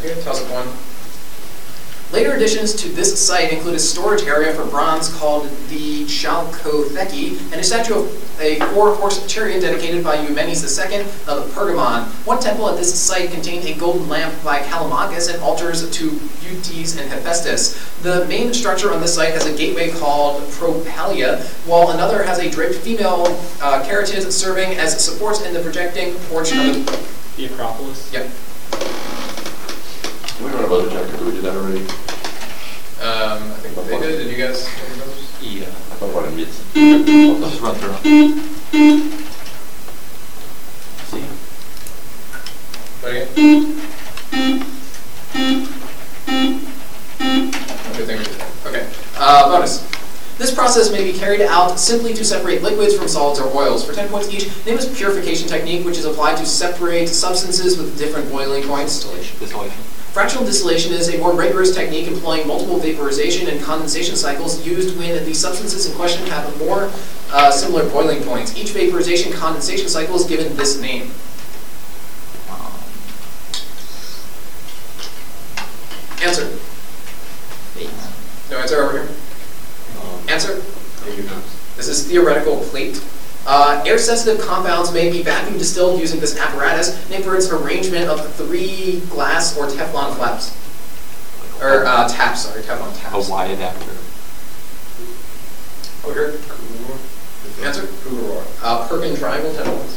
Okay, toss up 1. Later additions to this site include a storage area for bronze called the Chalkotheki and a statue of a 4-horse chariot dedicated by Eumenes II of Pergamon. One temple at this site contained a golden lamp by Callimachus and altars to Butes and Hephaestus. The main structure on this site has a gateway called Propalia, while another has a draped female caryatid serving as supports in the projecting porch of the Acropolis. Yep. We don't have other chapter. Did we do that already? I think they did. Did you guys? Yeah. I thought about it mid. Let's just run through them. See? Ready? Okay, thank you. Okay. Bonus. This process may be carried out simply to separate liquids from solids or oils. For 10 points each, name this purification technique, which is applied to separate substances with different boiling points. Distillation. Fractional distillation is a more rigorous technique employing multiple vaporization and condensation cycles used when the substances in question have more similar boiling points. Each vaporization condensation cycle is given this name. Answer. No answer over here. Answer. This is theoretical plate. Air-sensitive compounds may be vacuum distilled using this apparatus, named for its arrangement of 3 glass or Teflon flaps. Or taps, sorry, Teflon taps. A Y adapter. Over here. Answer? Perkin triangle, 10 points.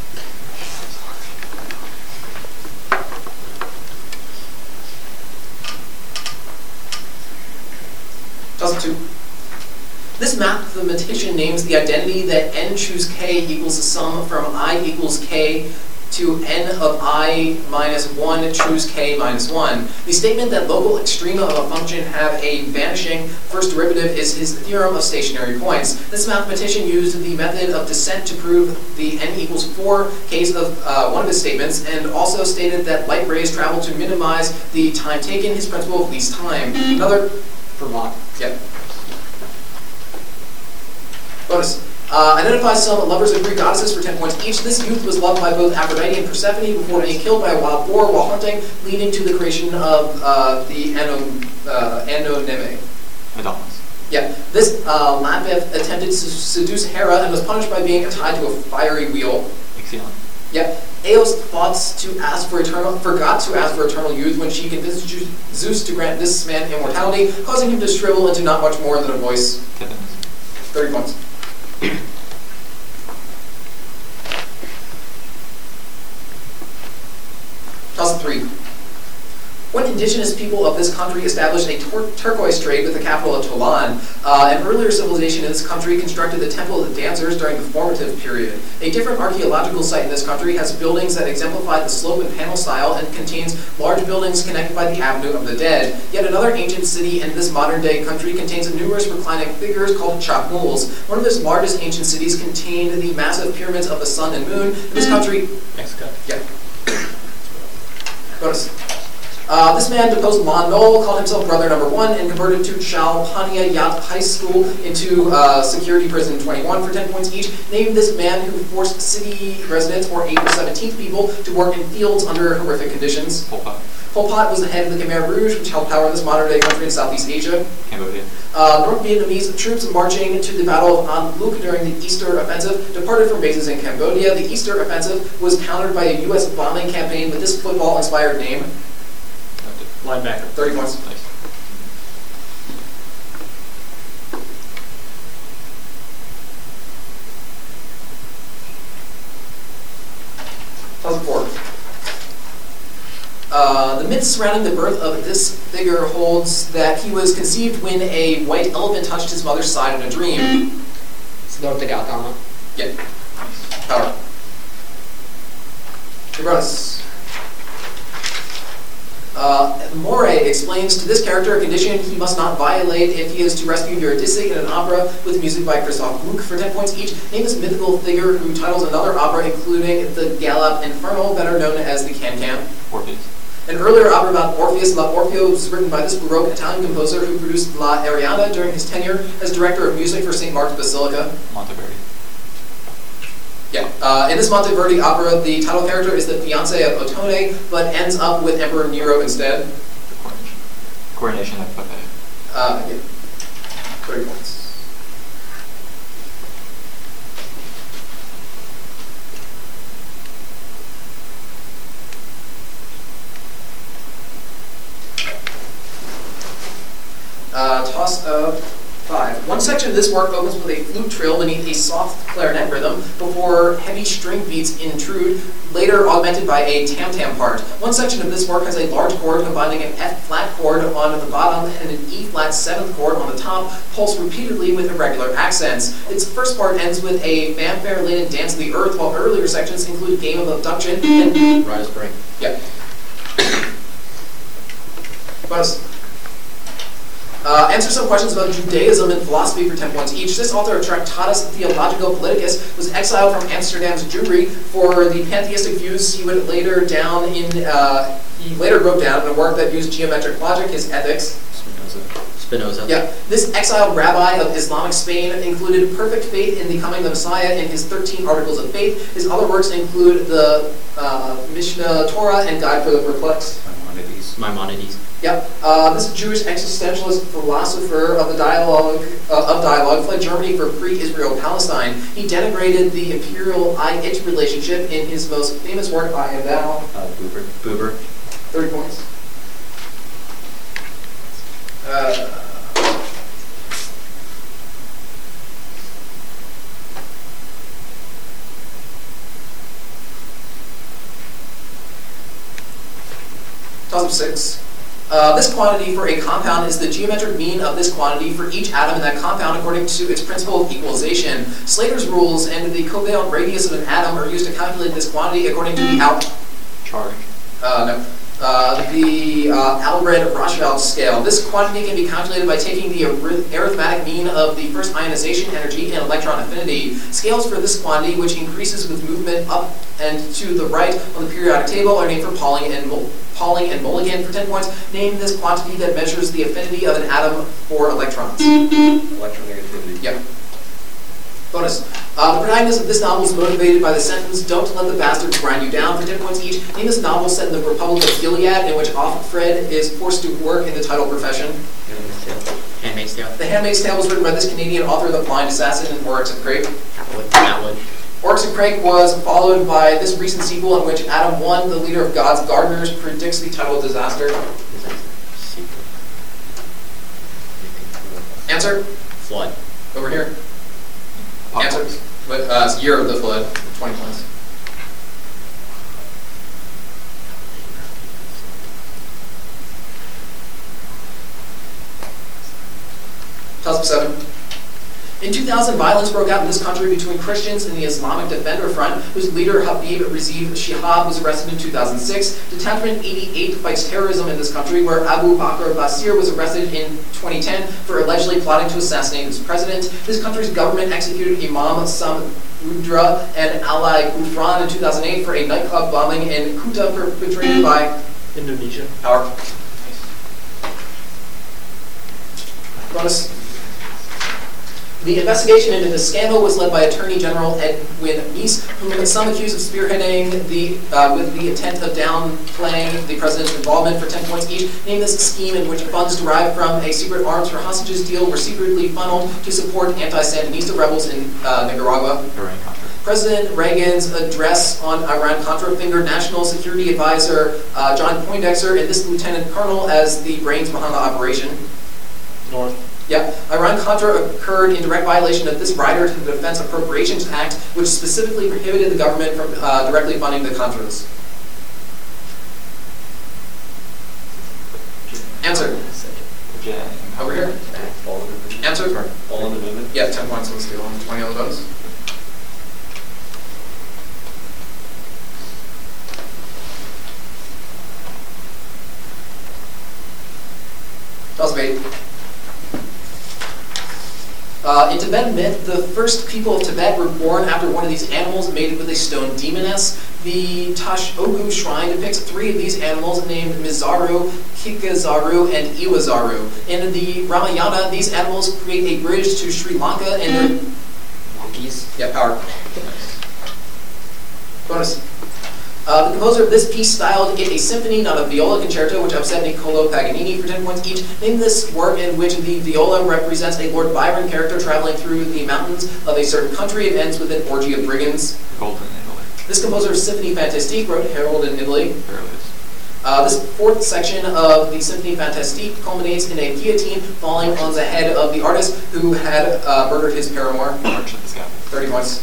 Toss 2. This mathematician names the identity that n choose k equals the sum from I equals k to n of I minus 1 choose k minus 1. The statement that local extrema of a function have a vanishing first derivative is his theorem of stationary points. This mathematician used the method of descent to prove the n equals 4 case of one of his statements, and also stated that light rays travel to minimize the time taken, his principle of least time. Another... Vermont. Yep. Bonus. Identify some lovers of Greek goddesses for 10 points each. This youth was loved by both Aphrodite and Persephone before being killed by a wild boar while hunting, leading to the creation of the Anonyme. Adonis. Yeah. This Lapith attempted to seduce Hera and was punished by being tied to a fiery wheel. Ixion. Yeah. Eos forgot to ask for eternal youth when she convinced Zeus to grant this man immortality, causing him to shrivel into not much more than a voice. 30 points. Toss 3. When indigenous people of this country established a turquoise trade with the capital of Tolan, an earlier civilization in this country constructed the Temple of the Dancers during the formative period. A different archaeological site in this country has buildings that exemplify the slope and panel style and contains large buildings connected by the Avenue of the Dead. Yet another ancient city in this modern-day country contains numerous reclining figures called Chakmuls. One of its largest ancient cities contained the massive pyramids of the sun and moon. In this country... Mexico. Yeah. Bonus. This man deposed Lon Nol, called himself Brother Number 1, and converted to Chalpania Yat High School into Security Prison 21 for 10 points each. Named this man who forced city residents, or 8 or 17th people, to work in fields under horrific conditions. Pol Pot. Pol Pot was the head of the Khmer Rouge, which held power in this modern-day country in Southeast Asia. Cambodia. North Vietnamese troops marching to the Battle of An Luc during the Easter Offensive departed from bases in Cambodia. The Easter Offensive was countered by a U.S. bombing campaign with this football-inspired name. Linebacker. 30 points. Nice. Toss 4. The myth surrounding the birth of this figure holds that he was conceived when a white elephant touched his mother's side in a dream. Siddhartha Gautama. Yeah. Power. Bonus. Moray explains to this character a condition he must not violate if he is to rescue Eurydice in an opera with music by Christoph Gluck for 10 points each. Name this mythical figure who titles another opera including the Galop Infernal, better known as the Can-Can. Orpheus. An earlier opera about Orpheus, La Orfeo, was written by this Baroque Italian composer who produced La Arianna during his tenure as director of music for St. Mark's Basilica. Monteverdi. Yeah. In this Monteverdi opera, the title character is the fiancé of Ottone, but ends up with Emperor Nero instead. Coronation of Pepe. Yeah. 30 points. Toss of 5. One section of this work opens with a flute trill beneath a soft clarinet rhythm before heavy string beats intrude, later augmented by a tam-tam part. One section of this work has a large chord combining an F-flat chord on the bottom and an E-flat 7th chord on the top, pulsed repeatedly with irregular accents. Its first part ends with a fanfare-laden dance of the earth, while earlier sections include a game of abduction and... Rise Spring. Yep. Bonus. Answer some questions about Judaism and philosophy for 10 points each. This author of Tractatus Theologico Politicus was exiled from Amsterdam's Jewry for the pantheistic views he later wrote down in a work that used geometric logic, his Ethics. Spinoza. Yeah. This exiled rabbi of Islamic Spain included perfect faith in the coming of the Messiah in his 13 Articles of Faith. His other works include the Mishnah Torah and Guide for the Perplexed. Maimonides. Yep. This Jewish existentialist philosopher of dialogue fled Germany for pre-Israel Palestine. He denigrated the imperial I-It relationship in his most famous work, I Am Thou. Buber. 30 points. Toss of 6. This quantity for a compound is the geometric mean of this quantity for each atom in that compound according to its principle of equalization. Slater's rules and the covalent radius of an atom are used to calculate this quantity according to the Charge. the Albrecht-Rashfeld scale. This quantity can be calculated by taking the arithmetic mean of the first ionization energy and electron affinity. Scales for this quantity, which increases with movement up and to the right on the periodic table, are named for Pauling and Mulligan. For 10 points, name this quantity that measures the affinity of an atom for electrons. Electronegativity. Yep. Bonus. The protagonist of this novel is motivated by the sentence, "Don't let the bastards grind you down." For 10 points each, name this novel set in the Republic of Gilead, in which Offred is forced to work in the title profession. Handmaid's Tale. The Handmaid's Tale was written by this Canadian author, The Blind Assassin, and Oryx and Crake. Atwood. Oryx and Crake was followed by this recent sequel in which Adam 1, the leader of God's gardeners, predicts the title Disaster. Answer? Flood. Over here. Apocalypse. Answer? It's Year of the Flood. 20 points. Toss of 7. In 2000, violence broke out in this country between Christians and the Islamic Defender Front, whose leader Habib Raziv Shihab was arrested in 2006. Detachment 88 fights terrorism in this country, where Abu Bakr Basir was arrested in 2010 for allegedly plotting to assassinate its president. This country's government executed Imam Sam Rudra and Ali Gufran in 2008 for a nightclub bombing in Kuta perpetrated by Indonesia. our bonus. The investigation into the scandal was led by Attorney General Edwin Meese, whom some accuse of spearheading with the intent of downplaying the president's involvement. For 10 points each, name this scheme in which funds derived from a secret arms for hostages deal were secretly funneled to support anti-Sandinista rebels in Nicaragua. Iran-Contra. President Reagan's address on Iran-Contra fingered National Security Advisor John Poindexter and this lieutenant colonel as the brains behind the operation. North. Yeah, Iran-Contra occurred in direct violation of this rider to the Defense Appropriations Act, which specifically prohibited the government from directly funding the Contras. Answer. Over here. Answer. All in the movement? Yeah, 10 points on the scale and 20 on the bonus. Toss of 8. In Tibetan myth, the first people of Tibet were born after one of these animals mated with a stone demoness. The Tashogu shrine depicts 3 of these animals named Mizaru, Kikazaru, and Iwazaru. In the Ramayana, these animals create a bridge to Sri Lanka and their... Monkeys. Yeah, power. The composer of this piece styled it a symphony, not a viola concerto, which upset Niccolo Paganini for 10 points each. Name this work in which the viola represents a Lord Byron character traveling through the mountains of a certain country. It ends with an orgy of brigands. Golden Italy. This composer of Symphony Fantastique wrote Harold in Italy. There it is. This fourth section of the Symphony Fantastique culminates in a guillotine falling on the head of the artist who had murdered his paramour. March of the Scaffold. 30 points.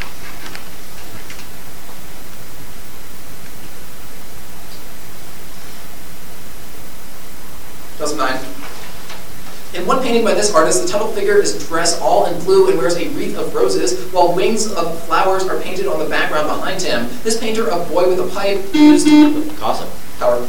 Just 9. In one painting by this artist, the title figure is dressed all in blue and wears a wreath of roses, while wings of flowers are painted on the background behind him. This painter, a boy with a pipe, used Awesome. Howard.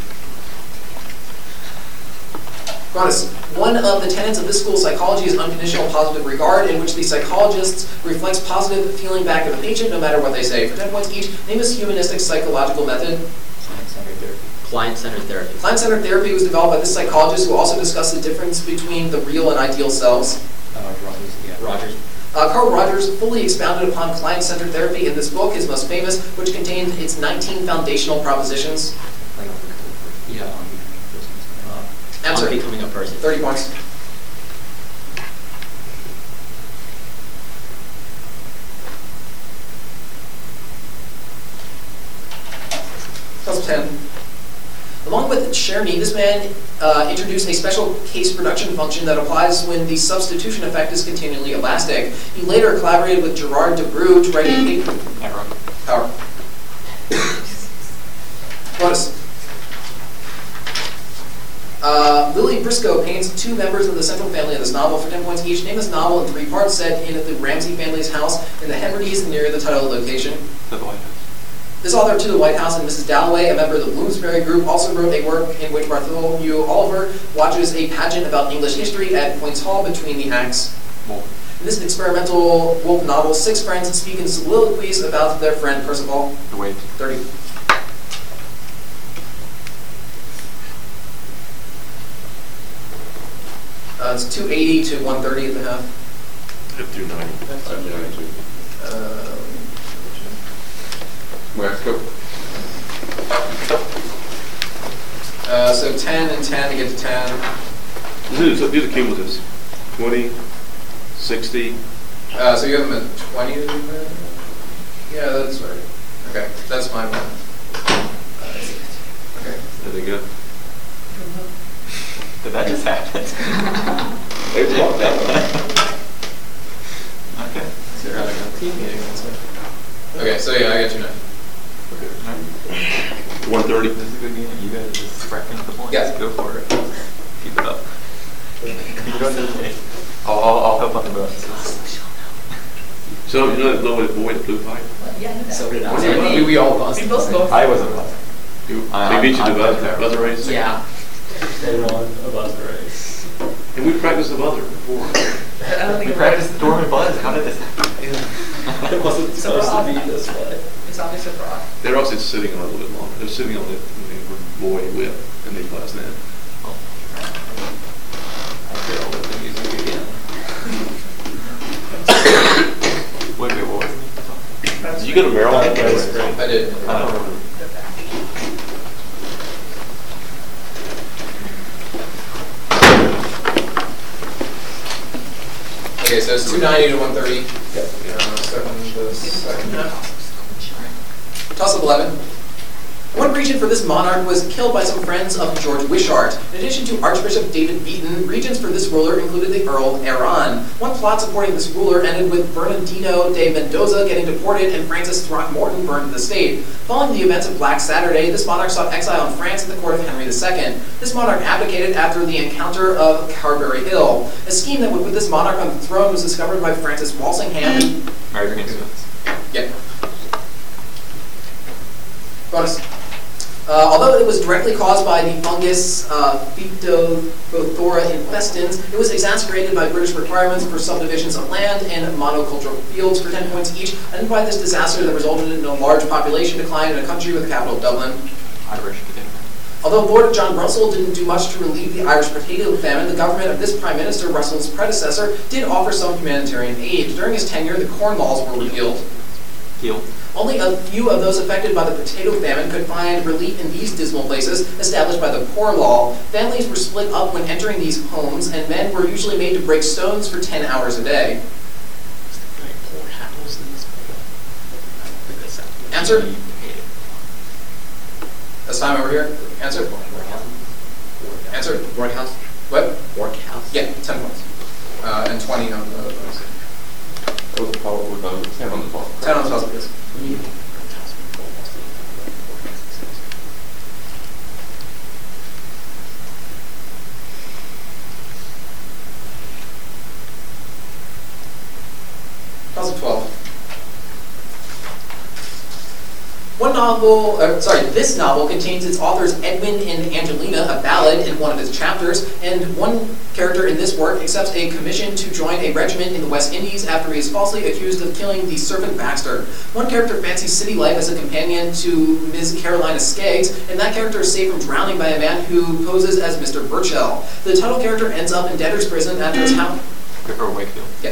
Gronus. One of the tenets of this school's psychology is unconditional positive regard, in which the psychologist reflects positive feeling back to the patient no matter what they say. For 10 points each, name this humanistic psychological method. Client-centered therapy. Client-centered therapy. Client-centered therapy was developed by this psychologist who also discussed the difference between the real and ideal selves. Rogers. Yeah. Rogers. Carl Rogers fully expounded upon client-centered therapy in this book, his most famous, which contained its 19 foundational propositions. Yeah. Answer. On becoming a person. 30 points. Plus 10. Along with Cherny, this man introduced a special case production function that applies when the substitution effect is continually elastic. He later collaborated with Gerard Debreu to write a paper. Power. Bonus. Lily Briscoe paints 2 members of the central family of this novel for 10 points each. Name this novel in 3 parts set in the Ramsey family's house in the Hebrides near the title location. To the White House. This author to the White House and Mrs. Dalloway, a member of the Bloomsbury Group, also wrote a work in which Bartholomew Oliver watches a pageant about English history at Points Hall between the acts. In this experimental Wolf novel, 6 friends speak in soliloquies about their friend Percival. The Wait. 30. It's 280 to 130 at the half. Hit through 90. Mexico. So 10 and 10 to get to 10. These are cumulatives. 20, 60. So you have them at 20? Yeah, that's right. Okay, that's my one. Okay. Are they good? Did that just happen? They walked that way. Okay. So you're having a team meeting, that's it. Okay, so yeah, I got 290. 130. This is a good game. You guys just wrecking the points. Yeah. Go for it. Keep it up. You don't need me. I'll help on the bonuses. So you know what avoid blue pipe? Yeah, I knew that. So did I. We all buzzed. We both go. I wasn't buzzing. They I'm beat you to better. the buzzer race? Yeah. They won a buzzer race. And we practiced the buzzer before. I don't think We practiced the dormant buzz. How did this happen? It wasn't supposed to be this way. it's obviously fraud. They're also sitting on it a little bit longer. They're sitting on it when they were boy whip and they last net. I failed at the music again. Wait, what was it? Did you go to Maryland? That was great. I did. I don't remember. Okay, so it's 290 to 130. Starting the second half. Toss up 11. One regent for this monarch was killed by some friends of George Wishart. In addition to Archbishop David Beaton, regents for this ruler included the Earl of Arran. One plot supporting this ruler ended with Bernardino de Mendoza getting deported and Francis Throckmorton burned to the stake. Following the events of Black Saturday, this monarch sought exile in France at the court of Henry II. This monarch abdicated after the encounter of Carberry Hill. A scheme that would put this monarch on the throne was discovered by Francis Walsingham. Mary Green Smith. Yeah. Bonus. Although it was directly caused by the fungus Phytophthora infestans, it was exacerbated by British requirements for subdivisions of land and monocultural fields for 10 points each, and by this disaster that resulted in a large population decline in a country with the capital of Dublin. Irish potato. Although Lord John Russell didn't do much to relieve the Irish potato famine, the government of this Prime Minister, Russell's predecessor, did offer some humanitarian aid. During his tenure, the corn laws were repealed. Heel. Only a few of those affected by the potato famine could find relief in these dismal places established by the Poor Law. Families were split up when entering these homes, and men were usually made to break stones for 10 hours a day. Answer? That's time over here. Answer? Answer? Workhouse? What? Workhouse? Yeah, 10 points. And 20 on the bonus. That was the power, with the 10 on the ball. 10 on the puzzle, yes. Puzzle 12. This novel contains its author's Edwin and Angelina, a ballad in one of its chapters, and one character in this work accepts a commission to join a regiment in the West Indies after he is falsely accused of killing the servant Baxter. One character fancies city life as a companion to Ms. Carolina Skeggs, and that character is saved from drowning by a man who poses as Mr. Burchell. The title character ends up in debtor's prison after his house. Or Wakefield. Yeah.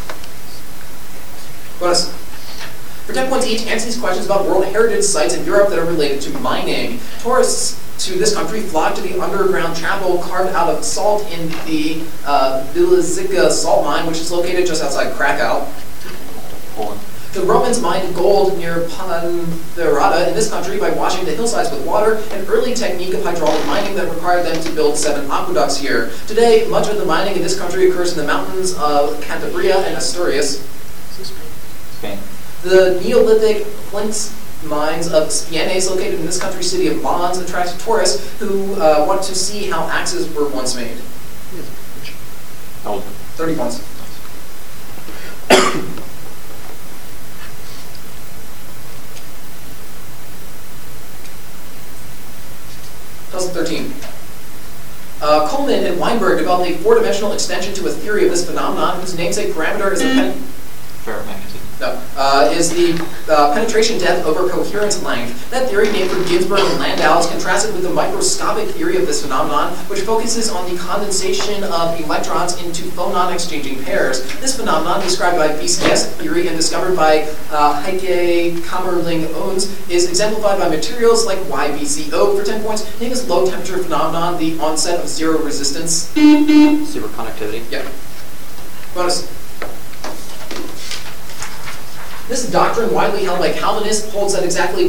Bonus. For 10 points each, answer these questions about World Heritage sites in Europe that are related to mining. Tourists to this country flock to the underground chapel carved out of salt in the Bilizica salt mine, which is located just outside Krakow. Poland. The Romans mined gold near Ponferrada in this country by washing the hillsides with water, an early technique of hydraulic mining that required them to build 7 aqueducts here. Today, much of the mining in this country occurs in the mountains of Cantabria and Asturias. Spain. The Neolithic flint mines of Spienes, located in this country's city of Mons, attract tourists who want to see how axes were once made. How old? 30 points. Puzzle 13. Coleman and Weinberg developed a 4-dimensional extension to a theory of this phenomenon whose namesake parameter is the Ferromagnetism. is the penetration depth over coherence length. That theory, named for Ginsburg and Landau, is contrasted with the microscopic theory of this phenomenon, which focuses on the condensation of electrons into phonon-exchanging pairs. This phenomenon, described by BCS theory and discovered by Heike Kamerlingh-Owens, is exemplified by materials like YBCO for 10 points. Name this low-temperature phenomenon the onset of zero resistance. Superconductivity? Yeah. Bonus. This doctrine, widely held by Calvinists, holds that exactly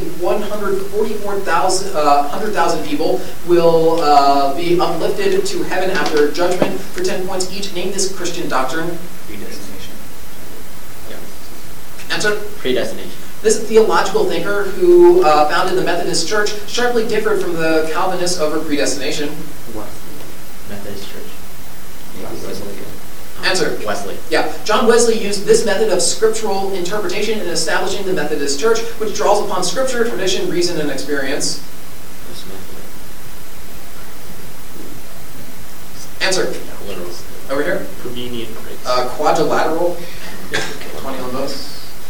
100,000 people will be uplifted to heaven after judgment. For 10 points each, name this Christian doctrine. Predestination. Yeah. Answer. Predestination. This theological thinker who founded the Methodist Church sharply differed from the Calvinists over predestination. Methodist Church. Wesley. Answer. Wesley. Yeah, John Wesley used this method of scriptural interpretation in establishing the Methodist Church, which draws upon scripture, tradition, reason, and experience. Answer. Literal. Over here. Parmenian grace. Quadrilateral. 20 on those.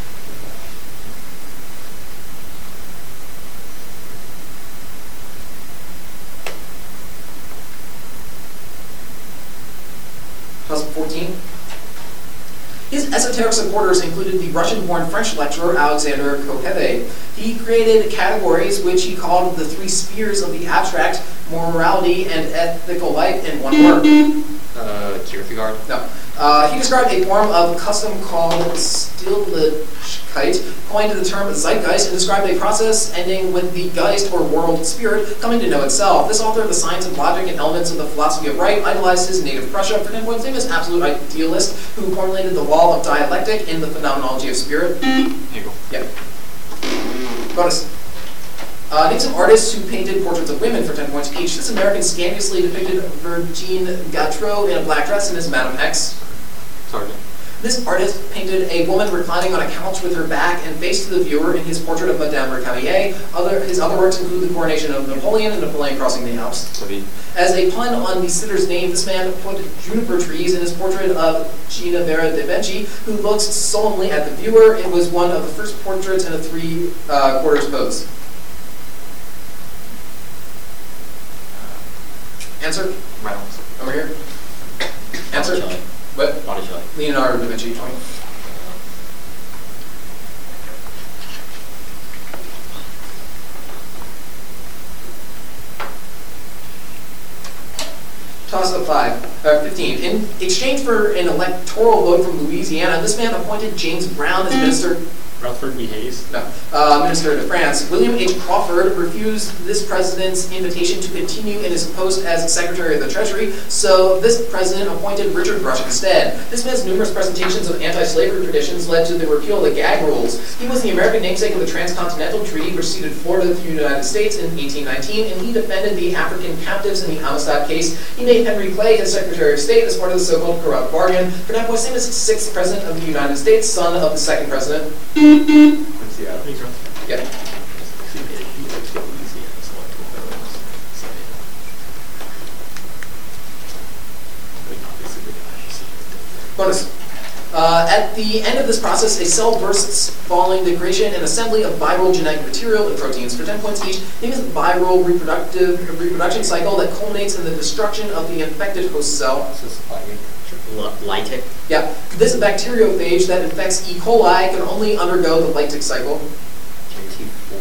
Puzzle 14. His esoteric supporters included the Russian-born French lecturer Alexander Kocheve. He created categories which he called the 3 spheres of the abstract, morality, and ethical life in one word. Kierkegaard? No. He described a form of custom called Stilligkeit, coined the term zeitgeist, and described a process ending with the Geist, or world spirit, coming to know itself. This author of the science of logic and elements of the philosophy of right idolized his native Prussia. For 10 points, famous absolute idealist who formulated the law of dialectic in the phenomenology of spirit. Hegel. Yeah. Bonus. Name some artists who painted portraits of women for 10 points each. This American scandalously depicted Virginie Gautreau in a black dress in his Madame X. Sargent. This artist painted a woman reclining on a couch with her back and face to the viewer in his portrait of Madame Récamier. His other works include the coronation of Napoleon and Napoleon crossing the Alps. David. As a pun on the sitter's name, this man put juniper trees in his portrait of Ginevra de' Benci, who looks solemnly at the viewer. It was one of the first portraits in a 3/4 pose. Answer? Reynolds. Over here. Answer? Botticelli. What? Botticelli. Leonardo da Vinci, 20. Toss up 15. In exchange for an electoral vote from Louisiana, this man appointed James Brown as minister. Rutherford B. Hayes. No, Minister to France. William H. Crawford refused this president's invitation to continue in his post as Secretary of the Treasury, so this president appointed Richard Brush instead. This man's numerous presentations of anti-slavery traditions led to the repeal of the gag rules. He was the American namesake of the Transcontinental Treaty, which ceded Florida to the United States in 1819, and he defended the African captives in the Amistad case. He made Henry Clay his Secretary of State as part of the so-called corrupt bargain. Bernard Boissin is the 6th President of the United States, son of the 2nd President. Quincy Adams. Yep. He likes the Louisiana selective votes. So, like, obviously the guy you see. Bonus. At the end of this process, a cell bursts following the creation and assembly of viral genetic material and proteins. For 10 points each, name is the viral reproduction cycle that culminates in the destruction of the infected host cell. This is lytic. Yeah, this bacteriophage that infects E. coli can only undergo the lytic cycle. T4.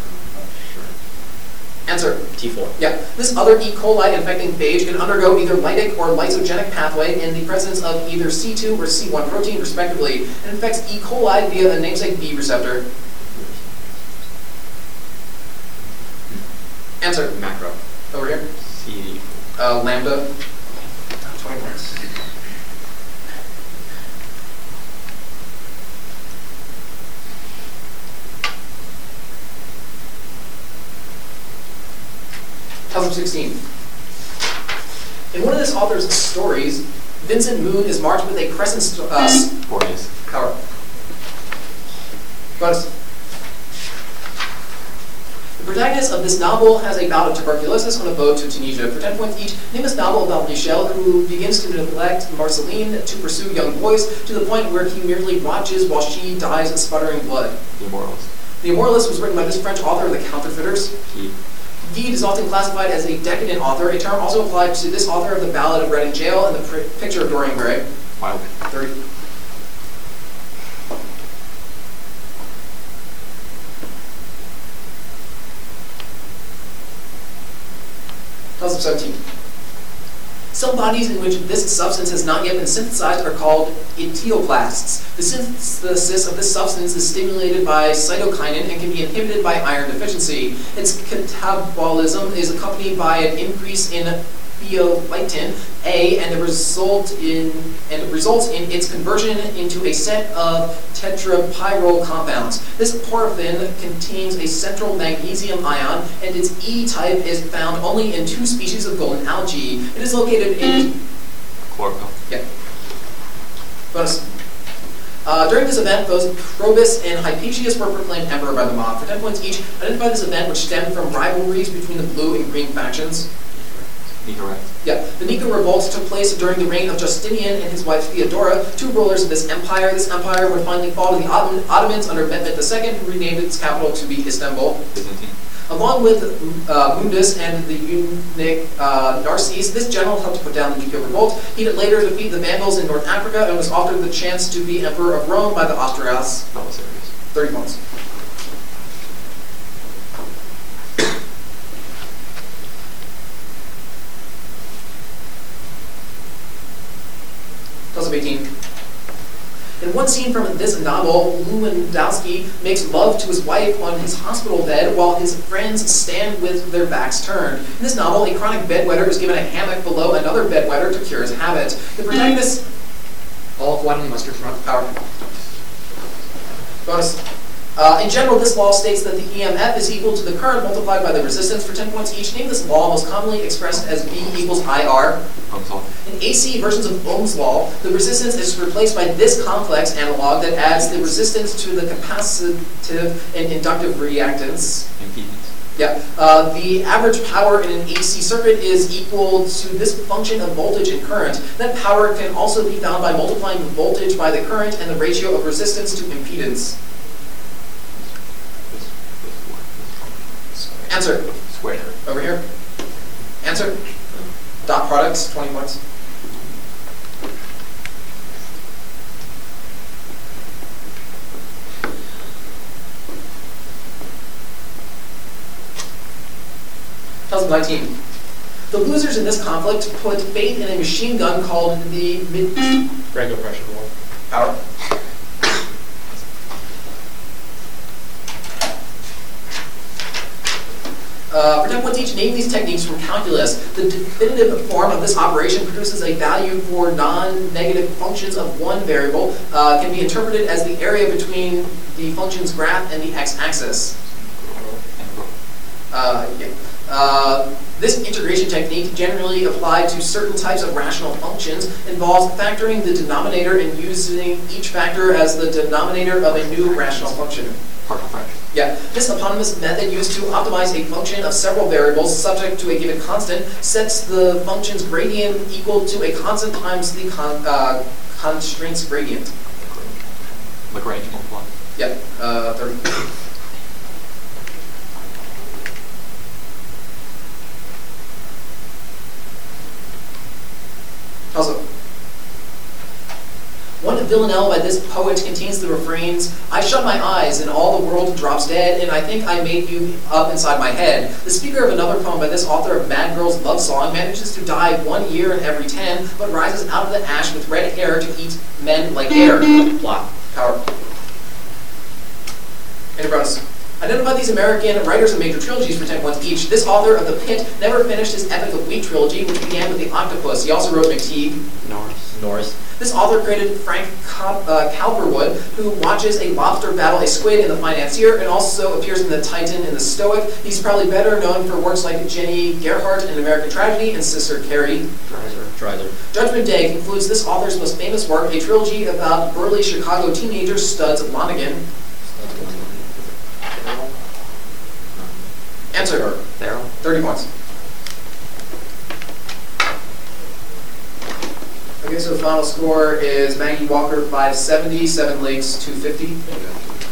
Sure. Answer. T4. Yeah, this other E. coli infecting phage can undergo either lytic or lysogenic pathway in the presence of either C2 or C1 protein, respectively. It infects E. coli via a namesake B receptor. Answer. Macro. Over here. CD. Lambda. 20 points. Puzzle 16. In one of this author's stories, Vincent Moon is marked with a crescent Voorhees. power. Bonus. The protagonist of this novel has a bout of tuberculosis on a boat to Tunisia. For 10 points each, name this novel about Michel, who begins to neglect Marceline to pursue young boys to the point where he merely watches while she dies of sputtering blood. The Immortalist. The Immortalist was written by this French author, The Counterfeiters. He. Gide is often classified as a decadent author, a term also applied to this author of The Ballad of Reading Gaol and The Picture of Dorian Gray. Wild. 30. Puzzle 17. Some bodies in which this substance has not yet been synthesized are called etioplasts. The synthesis of this substance is stimulated by cytokinin and can be inhibited by iron deficiency. Its catabolism is accompanied by an increase in pheolytin A, and results in its conversion into a set of tetrapyrrole compounds. This porphin contains a central magnesium ion, and its E-type is found only in 2 species of golden algae. It is located in Chlorophyll. Yeah. Bonus. During this event, both Probus and Hypatius were proclaimed emperor by the mob. For 10 points each, identify this event which stemmed from rivalries between the blue and green factions. Correct. Yeah, the Nika revolt took place during the reign of Justinian and his wife Theodora, 2 rulers of this empire. This empire would finally fall to the Ottomans under Mehmed II, who renamed its capital to be Istanbul. Byzantine. Along with Mundus and the eunuch Narses, this general helped put down the Nika revolt. He would later defeat the Vandals in North Africa and was offered the chance to be emperor of Rome by the Ostrogoths. Belisarius. 30 points. Puzzle 18. In one scene from this novel, Lewandowski makes love to his wife on his hospital bed while his friends stand with their backs turned. In this novel, a chronic bedwetter is given a hammock below another bedwetter to cure his habit. The protagonist... Olive oil and mustard front. Power. Bonus. In general, this law states that the EMF is equal to the current multiplied by the resistance. For 10 points each, name this law most commonly expressed as V equals IR. Ohm's law. In AC versions of Ohm's law, the resistance is replaced by this complex analog that adds the resistance to the capacitive and inductive reactance. Impedance. Yeah. The average power in an AC circuit is equal to this function of voltage and current. That power can also be found by multiplying the voltage by the current and the ratio of resistance to impedance. Answer. Square. Over here. Answer. Dot products, 20 points. Puzzle 19. The losers in this conflict put faith in a machine gun called the Franco-Prussian War. Power. For 10 points each, name these techniques from calculus. The definitive form of this operation produces a value for non-negative functions of one variable, can be interpreted as the area between the function's graph and the x-axis. This integration technique, generally applied to certain types of rational functions, involves factoring the denominator and using each factor as the denominator of a new rational function. Partial fraction. Yeah, this eponymous method used to optimize a function of several variables subject to a given constant sets the function's gradient equal to a constant times the constraint's gradient. Lagrange multiply. Yep, 30. Also, one villanelle by this poet contains the refrains, I shut my eyes and all the world drops dead, and I think I made you up inside my head. The speaker of another poem by this author of Mad Girl's Love Song manages to die 1 year in every 10, but rises out of the ash with red hair to eat men like air. Plot. Power. Any bonus? Identify these American writers of major trilogies for 10 points each. This author of The Pit never finished his Epic of Wheat trilogy, which began with The Octopus. He also wrote McTeague. Norse. This author created Frank Cowperwood, who watches a lobster battle a squid in The Financier and also appears in The Titan in The Stoic. He's probably better known for works like Jenny Gerhardt in American Tragedy and Sister Carrie. Dreiser. Judgment Day concludes this author's most famous work, a trilogy about burly Chicago teenager Studs Lonigan. Answer. There. 30 points. Okay, so the final score is Maggie Walker 570, Seven Lakes 250.